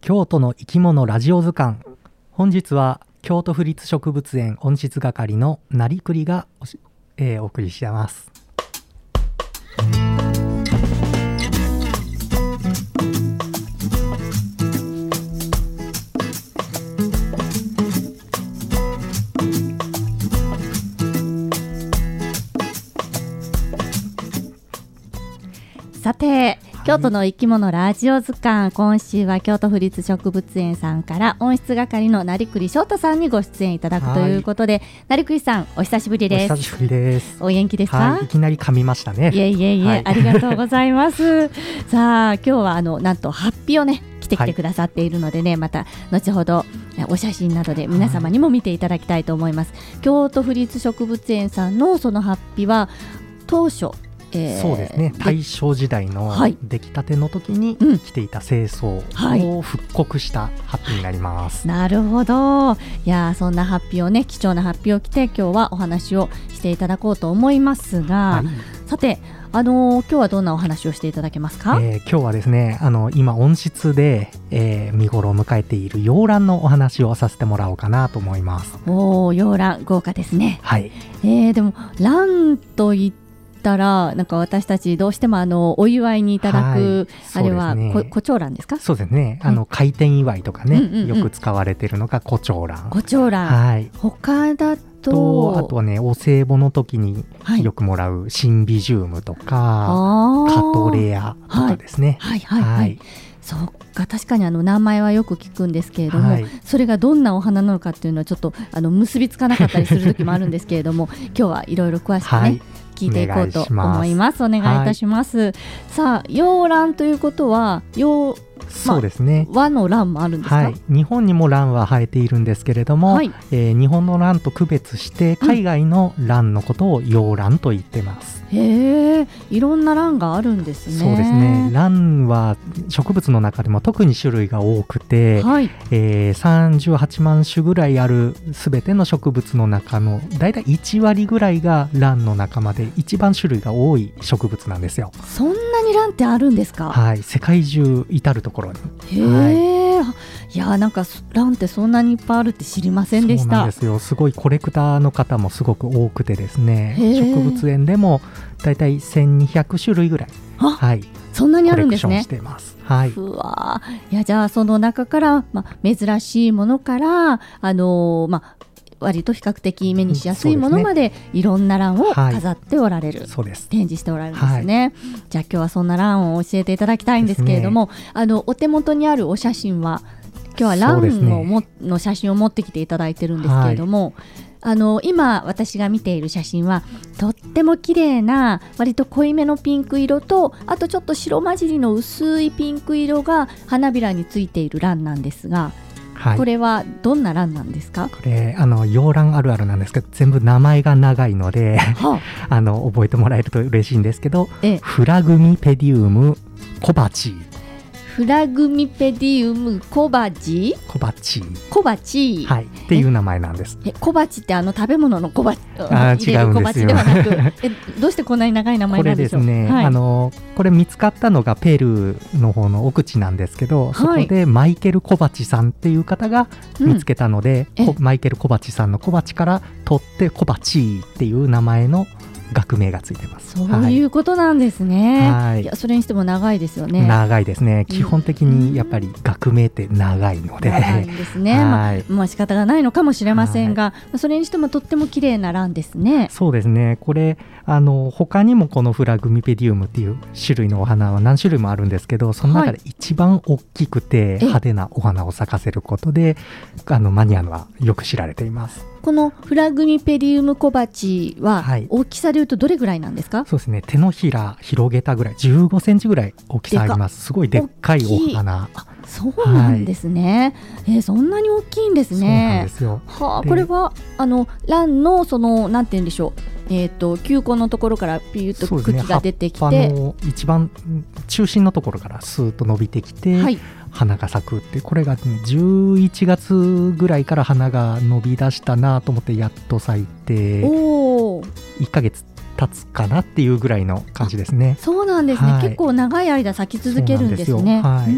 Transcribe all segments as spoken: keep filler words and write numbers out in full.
京都の生き物ラジオ図鑑。本日は京都府立植物園温室係の成栗がお,、えー、お送りしています。 さて、京都の生き物ラジオ図鑑、今週は京都府立植物園さんから温室係の成栗翔太さんにご出演いただくということで、成栗さんお久しぶりです。 お久しぶりです。 お元気ですか？ はい、いきなり噛みましたね。 いえいえいえ、はい、ありがとうございますさあ今日はあのなんとハッピーをね来てきてくださっているのでね、はい、また後ほどお写真などで皆様にも見ていただきたいと思います、はい、京都府立植物園さんのそのハッピーは当初えー、 そうですね、大正時代の出来たての時に着ていた清掃を復刻したハッピーになります、 はい、なるほど。いやそんなハッピーをね、貴重なハッピーを着て今日はお話をしていただこうと思いますが、はい、さてあのー、今日はどんなお話をしていただけますか？ えー、今日はですね、あの今温室で、えー、見頃を迎えている洋蘭のお話をさせてもらおうかなと思います。 おー、洋蘭豪華ですね。 はい、 えー、でも蘭といってたらなんか私たちどうしてもあのお祝いにいただく、はい、あれは、ね、胡蝶蘭ですか？ そうですね、あの開店祝いとかね、うんうんうん、よく使われているのが胡蝶蘭。 胡蝶蘭、はい、他だととあとはね、お歳暮の時によくもらうシンビジウムとか、はい、カトレアとかですね。 はいはいはい、はい、そうか、確かにあの名前はよく聞くんですけれども、はい、それがどんなお花なのかっていうのはちょっとあの結びつかなかったりする時もあるんですけれども今日はいろいろ詳しくね、はい、聞いていこうと思います。お願いいたします、はい、さあ洋蘭ということは洋そうですね、 まあ、和の蘭もあるんですか？ はい、日本にも蘭は生えているんですけれども、はい、えー、日本の蘭と区別して海外の蘭のことを洋蘭と言ってます、 うん、へえ、いろんな蘭があるんですね。 そうですね、蘭は植物の中でも特に種類が多くて、はい、えー、さんじゅうはちまん種ぐらいあるすべての植物の中のだいたいいちわりぐらいが蘭の仲間で一番種類が多い植物なんですよ。 そんなに蘭ってあるんですか？ はい、世界中至るところに。 へー、はい、いやなんか蘭ってそんなにいっぱいあるって知りませんでした。 そうなんですよ。すごいコレクターの方もすごく多くてですね、植物園でもだいたいせんにひゃくしゅるいぐらい、はい、 そんなにあるんですね。 コレクションしています。はい、 うわ、いやじゃあその中から、まあ、珍しいものからあのー、まあ割と比較的目にしやすいものまでいろんな蘭を飾っておられる、はい、そうです、展示しておられるんですね、はい、じゃあ今日はそんな蘭を教えていただきたいんですけれども、ね、あのお手元にあるお写真は今日は蘭をも、ね、の写真を持ってきていただいてるんですけれども、はい、あの今私が見ている写真はとっても綺麗な割と濃いめのピンク色と、あとちょっと白混じりの薄いピンク色が花びらについている蘭なんですが、はい、これはどんな蘭なんですか？ これあの洋蘭あるあるなんですけど、全部名前が長いので、はあ、あの覚えてもらえると嬉しいんですけど、ええ、フラグミペディウム小鉢。 フラグミペディウム小鉢小鉢小鉢、 はい、っていう名前なんです。 え小鉢ってあの食べ物の小鉢あ違うんですよ。 ではなくえどうしてこんなに長い名前なんでしょう？ これですね、はい、あのこれ見つかったのがペルーの方の奥地なんですけど、はい、そこでマイケル小鉢さんっていう方が見つけたので、うん、マイケル小鉢さんの小鉢から取って小鉢っていう名前の学名がついてます。 そういうことなんですね、はい、いやそれにしても長いですよね。 長いですね。基本的にやっぱり学名って長いので、 長いんですね、まあまあ、仕方がないのかもしれませんが、それにしてもとっても綺麗な蘭ですね。 そうですね。これあの他にもこのフラグミペディウムっていう種類のお花は何種類もあるんですけど、その中で一番大きくて派手なお花を咲かせることで、あのマニアはよく知られています。 このフラグミペディウム小鉢は大きさでいうとどれぐらいなんですか？はい、 そうですね、手のひら広げたぐらい、じゅうごセンチぐらい大きさあります。すごいでっかいお花。 あ、そうなんですね、はい、えー、そんなに大きいんですね。 そうなんですよ。 はあ、これはあの蘭のそのなんて言うんでしょう、えー、と球根のところからピューッと茎が出てきて、 ね、葉っぱの一番中心のところからスーッと伸びてきて、はい、花が咲くって、これがじゅういちがつぐらいから花が伸び出したなと思ってやっと咲いて、おいっかげつ経つかなっていうぐらいの感じですね。 そうなんですね、はい、結構長い間咲き続けるんですね。 はい、 うー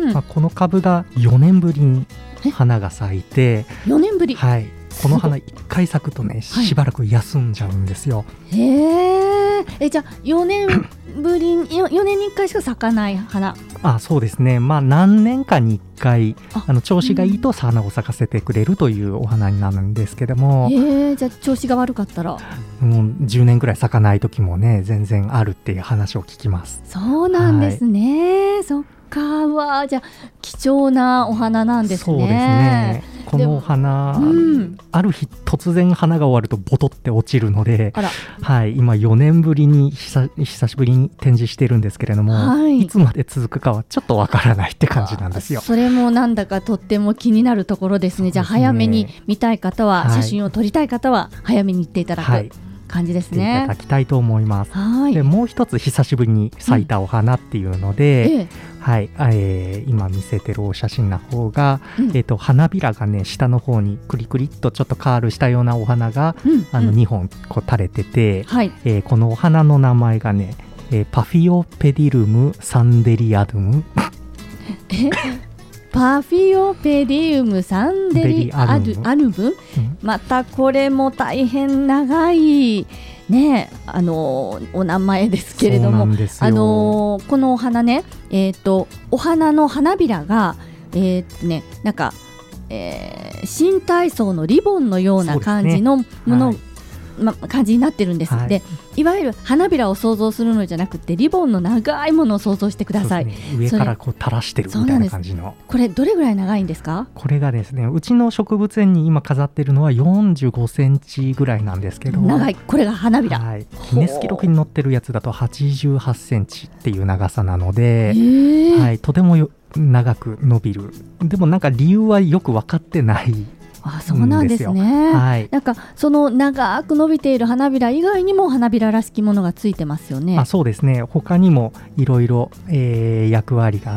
まあ、この株がよねんぶりに花が咲いて、 よねんぶり、 はい、この花いっかい咲くとね、しばらく休んじゃうんですよ。 へー、えじゃあよねんぶりによねんにいっかいしか咲かない花。 あ、そうですね、まあ、何年かにいっかいあの調子がいいと花を咲かせてくれるというお花になるんですけども、 へー、じゃあ調子が悪かったらもうじゅうねんくらい咲かない時もね全然あるっていう話を聞きます。 そうなんですね、はい、そっか、わじゃあ貴重なお花なんですね。 そうですね、このお花、うん、ある日突然花が終わるとボトって落ちるので、はい、今よねんぶりに久, 久しぶりに展示してるんですけれども、はい、いつまで続くかはちょっとわからないって感じなんですよ。 それもなんだかとっても気になるところですね。じゃあ早めに見たい方は、はい、写真を撮りたい方は早めに行っていただく、はい、感じですね。 いただきたいと思います。はい、でもう一つ久しぶりに咲いたお花っていうので、うんええはい、えー、今見せてるお写真の方が、うん、えーと、花びらがね下の方にクリクリっとちょっとカールしたようなお花が、うん、あのにほんこう垂れてて、はいえー、このお花の名前がね、えー、パフィオペディルムサンデリアドゥムえパフィオペディウムサンデリアルアルム、うん、またこれも大変長いね、あのお名前ですけれども、あのこのお花ね、えーと、お花の花びらが、えーとね、なんか、えー、新体操のリボンのような感じのもの、はいま、感じになってるんです、はい、でいわゆる花びらを想像するのじゃなくてリボンの長いものを想像してください、ね、 上からこう垂らしてるみたいな感じの。 これどれぐらい長いんですか？ これがですね、うちの植物園に今飾ってるのはよんじゅうごセンチぐらいなんですけど、 長い、これが花びら、 はい、ギネス記録に載ってるやつだとはちじゅうはちセンチっていう長さなので、はい、とてもよ長く伸びる。でもなんか理由はよく分かってないあ、そうなんですね、はい、なんかその長く伸びている花びら以外にも花びららしきものがついてますよね。 あ、そうですね、他にもいろいろ役割があって、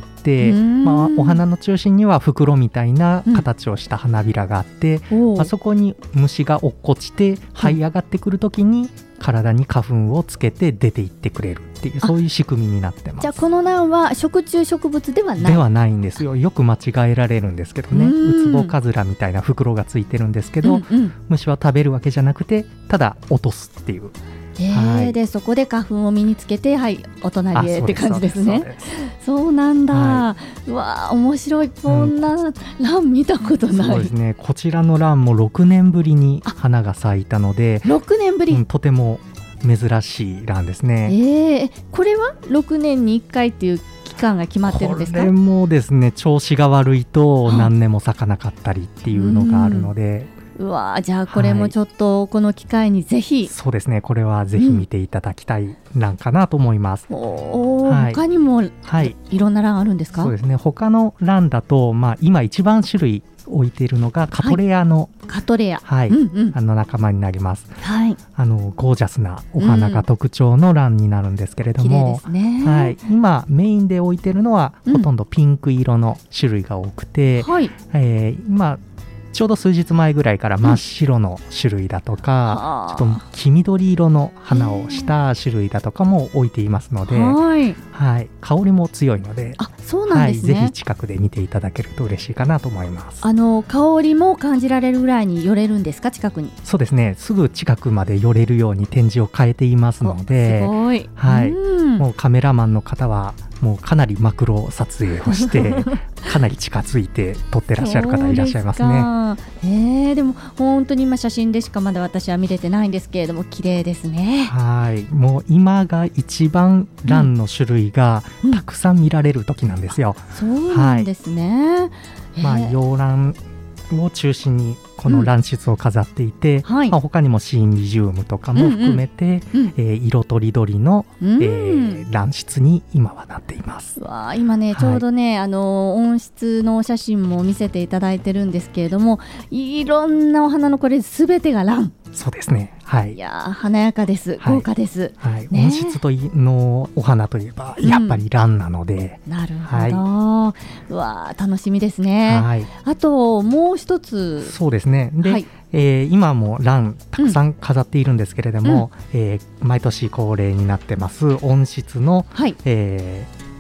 まあ、お花の中心には袋みたいな形をした花びらがあって、うんまあ、そこに虫が落っこちて這い上がってくるときに体に花粉をつけて出ていってくれるっていう、そういう仕組みになってます。 じゃあこの蘭は食虫植物ではないではないんですよ。よく間違えられるんですけどね、ウツボカズラみたいな袋がついてるんですけど、うんうん、虫は食べるわけじゃなくてただ落とすっていう、 えーはい、でそこで花粉を身につけて、はい、お隣へって感じですね。そうなんだ、はい、うわ面白い。こんな蘭見たことない、うん、 そうですね、こちらの蘭もろくねんぶりに花が咲いたので、 ろくねんぶり、 うん、とても珍しい蘭ですね。 えー、これはろくねんにいっかいっていう期間が決まってるんですか？ これもですね、調子が悪いと何年も咲かなかったりっていうのがあるので、 うわじゃあこれもちょっとこの機会にぜひ、はい、 そうですね、これはぜひ見ていただきたい蘭かなと思います、 うんおはい、他にも、はい、いろんな蘭あるんですか？ そうですね、他の蘭だと、まあ、今一番種類置いているのがカトレアの、 はい、カトレア、 はいうんうん、あの仲間になります、 はい、 あのゴージャスなお花が特徴の蘭になるんですけれども、 うんねはい、今メインで置いているのは、うん、ほとんどピンク色の種類が多くて、はいえー、今ちょうど数日前ぐらいから真っ白の種類だとか、うん、ちょっと黄緑色の花をした種類だとかも置いていますので、はいはい、香りも強いので、 あ、そうなんですね、 はい、ぜひ近くで見ていただけると嬉しいかなと思います。 あの香りも感じられるぐらいに寄れるんですか？近くに。 そうですね、すぐ近くまで寄れるように展示を変えていますので、 すごい、 はい、もうカメラマンの方はもうかなりマクロ撮影をしてかなり近づいて撮ってらっしゃる方いらっしゃいますね。 えー、でも本当に今写真でしかまだ私は見れてないんですけれども綺麗ですね。 はい、もう今が一番蘭の種類がたくさん見られる時なんですよ、 うんうん、そうなんですね、はいえー、まあ洋蘭を中心にこの蘭室を飾っていて、うんはいまあ、他にもシンビジウムとかも含めて、うんうんえー、色とりどりの、うんえー、蘭室に今はなっています。 わ今ね、はい、ちょうどねあの温室のお写真も見せていただいてるんですけれども、いろんなお花のこれすべてが蘭。 そうですね、はい、 いや華やかです、豪華です、 はいはいね、温室とのお花といえばやっぱり蘭なので、 うん、なるほど、はい、うわ楽しみですね、はい、あともう一つそうですねで、はいえー、今も蘭たくさん飾っているんですけれども、うんえー、毎年恒例になってます温室の、はいえー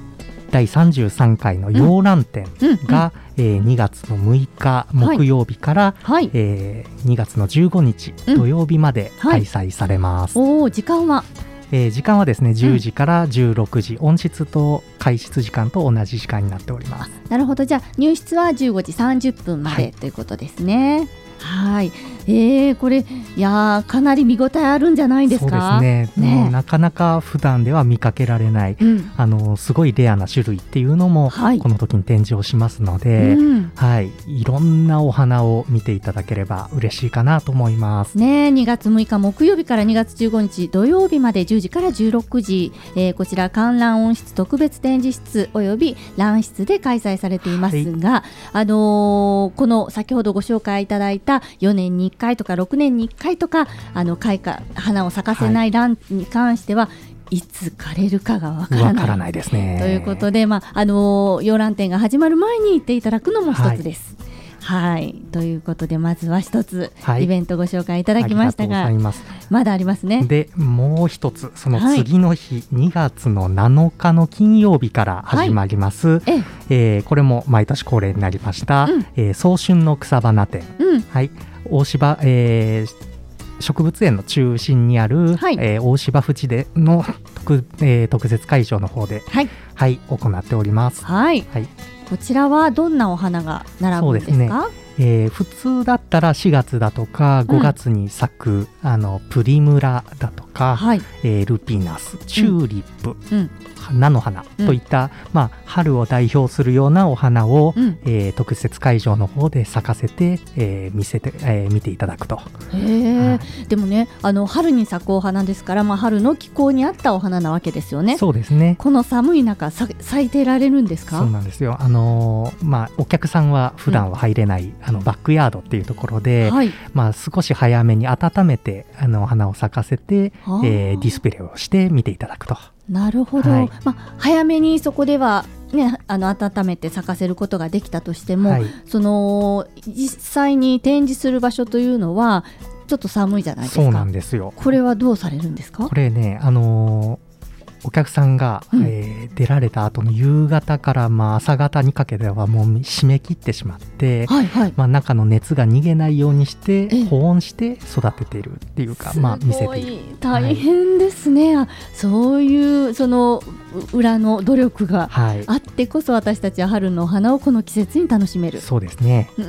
だいさんじゅうさんかいの洋蘭展が、うんうんうん、えー、にがつのむいか木曜日から、はい、えー、にがつのじゅうごにち土曜日まで開催されます、 うんはい、お時間はえー、時間はですねじゅうじからじゅうろくじ、うん、音質と開室時間と同じ時間になっております。 なるほど、じゃあ入室はじゅうごじさんじゅっぷんまで、はい、ということですね。はい、えー、これいやかなり見応えあるんじゃないですか。 そうですね、ね、もうなかなか普段では見かけられない、うん、あのすごいレアな種類っていうのも、はい、この時に展示をしますので、うんはい、いろんなお花を見ていただければ嬉しいかなと思います、 ね、にがつむいか木曜日からにがつじゅうごにち土曜日までじゅうじからじゅうろくじ、えー、こちら観覧温室特別展示室および覧室で開催されていますが、はい、あのー、この先ほどご紹介いただいたよねんにいっかいとかろくねんにいっかいとかあの開花花を咲かせない蘭に関しては、はい、いつ枯れるかがわからない、 わからないですね。 ということで、まああのー、洋蘭展が始まる前に行っていただくのも一つです。はい、はい、ということでまずは一つ、はい、イベントご紹介いただきましたが、ありがとうございます。まだありますね。 でもう一つその次の日、はい、にがつのなのかの金曜日から始まります、はい、ええー、これも毎年恒例になりました、うんえー、早春の草花展、うんはい、大芝、えー植物園の中心にある、はいえー、大芝淵での 特,、えー、特設会場の方で、はいはい、行っております、 はいはい、こちらはどんなお花が並ぶんですか。そうですね、 えー、普通だったらしがつだとかごがつに咲く、うん、あのプリムラだとか、はいえー、ルピナス、チューリップ、うん、菜の花といった、うんまあ、春を代表するようなお花を、うんえー、特設会場の方で咲かせて、えー、見せて、えー、見ていただくと。 へー、はい、でもねあの春に咲くお花ですから、まあ、春の気候に合ったお花なわけですよね。 そうですね。 この寒い中さ咲いてられるんですか。 そうなんですよ。あのーまあ、お客さんは普段は入れない、うん、あのバックヤードっていうところで、はいまあ、少し早めに温めてあの花を咲かせて、えー、ディスプレイをして見ていただくと。 なるほど、はいまあ、早めにそこでは、ね、あの温めて咲かせることができたとしても、はい、その実際に展示する場所というのはちょっと寒いじゃないですか。 そうなんですよ。 これはどうされるんですか。 これね、あのーお客さんが、うんえー、出られた後の夕方からまあ朝方にかけてはもう締め切ってしまって、はいはいまあ、中の熱が逃げないようにして保温して育てているっていうか、まあ、見せている。 大変ですね、はい、そういうその裏の努力があってこそ私たちは春のお花をこの季節に楽しめる。 そうですね。 うん、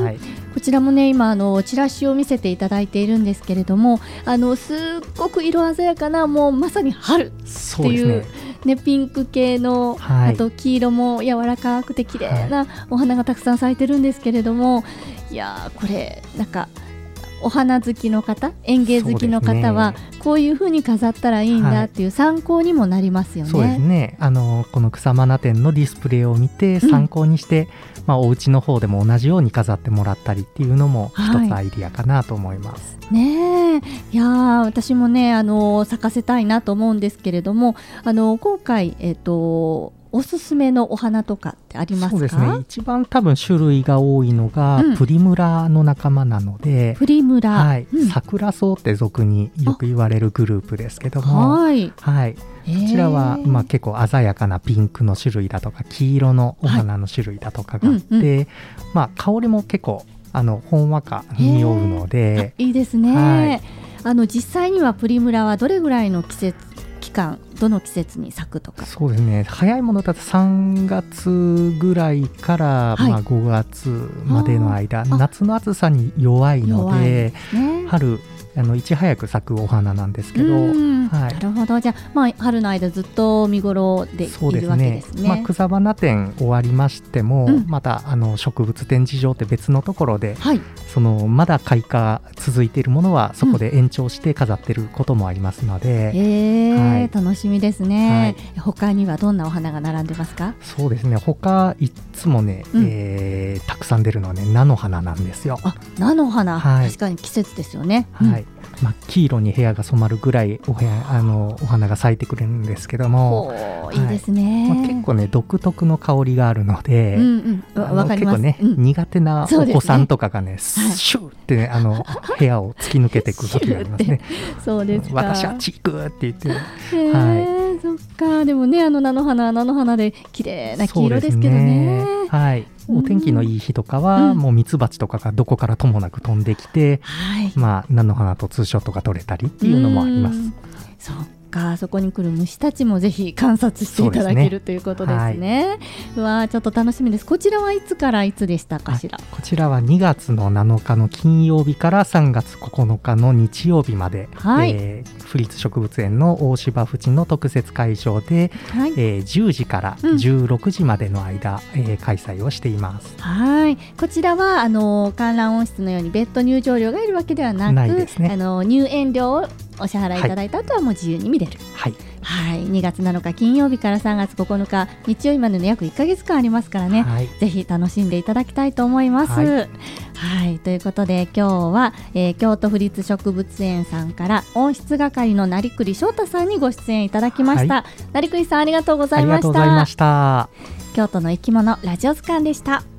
はい、こちらもね今あのチラシを見せていただいているんですけれども、あのすっごく色鮮やかなもうまさに春っていう、ね、ピンク系の、はい、あと黄色も柔らかくて綺麗なお花がたくさん咲いてるんですけれども、いやこれなんかお花好きの方園芸好きの方はこういう風に飾ったらいいんだっていう参考にもなりますよね。 そうですね。あのこの草花展のディスプレイを見て参考にして、うんまあ、お家の方でも同じように飾ってもらったりっていうのも一つアイディアかなと思います、 はい、ねえ、いや私もねあの咲かせたいなと思うんですけれども、あの今回、えーとおすすめのお花とかってありますか。 そうですね、一番多分種類が多いのが、うん、プリムラの仲間なので、 プリムラ、 はいうん、桜草って俗によく言われるグループですけども、はい、はい、こちらは、まあ、結構鮮やかなピンクの種類だとか黄色のお花の種類だとかがあって、はいうんうんまあ、香りも結構あのほんわか匂うのでいいですね、はい、あの実際にはプリムラはどれぐらいの季節期間どの季節に咲くとか。 そうですね、早いものだとさんがつぐらいから、はいまあ、ごがつまでの間、夏の暑さに弱いので、ね、春あのいち早く咲くお花なんですけど、はい、 なるほど。じゃあ、まあ、春の間ずっと見頃でいるわけですね。そうですね、まあ、 草花展終わりましても、うん、またあの植物展示場って別のところで、はい、そのまだ開花続いているものはそこで延長して飾ってることもありますので、うんえーはい、楽しみですね、はい、他にはどんなお花が並んでますか。 そうですね、他いつもね、うんえー、たくさん出るのはね菜の花なんですよ。 あ、菜の花、はい、確かに季節ですよね、 はい、真っ黄色に部屋が染まるぐらい お, 部屋あのお花が咲いてくれるんですけども、 はい、いいですね、 まあ、結構ね独特の香りがあるので、うんうん、わかります。結構ね、うん、苦手なお子さんとかがね、シューって、ね、あの部屋を突き抜けていく時がありますね。 そうですか。 私あっち行くって言って、 はい、 そっか。でもね、あの菜の花は菜の花で綺麗な黄色ですけどね。 はい、お天気のいい日とかは、うん、もうミツバチとかがどこからともなく飛んできて、はい、まあ菜の花とツーショットが撮れたりっていうのもあります。 そうか、そこに来る虫たちもぜひ観察していただける、ね、ということですね。はい、うわちょっと楽しみです。こちらはいつからいつでしたかしら。 こちらはにがつのなのかの金曜日からさんがつここのかの日曜日まで、はい、えー、府立植物園の大芝淵の特設会場で、はい、えー、じゅうじからじゅうろくじまでの間、うん、えー、開催をしています。 はい、こちらはあの観覧温室のように別途入場料がいるわけではなく、ないですね、あの入園料をお支払いいただいた後はもう自由に見れる。はい、はい、にがつなのか金曜日からさんがつここのか日曜日までの約いっかげつかんありますからね、はい、ぜひ楽しんでいただきたいと思います。はい、はい、ということで今日は、えー、京都府立植物園さんから温室係の成栗翔太さんにご出演いただきました。はい、成栗さんありがとうございました。ありがとうございました。京都の生き物ラジオ図鑑でした。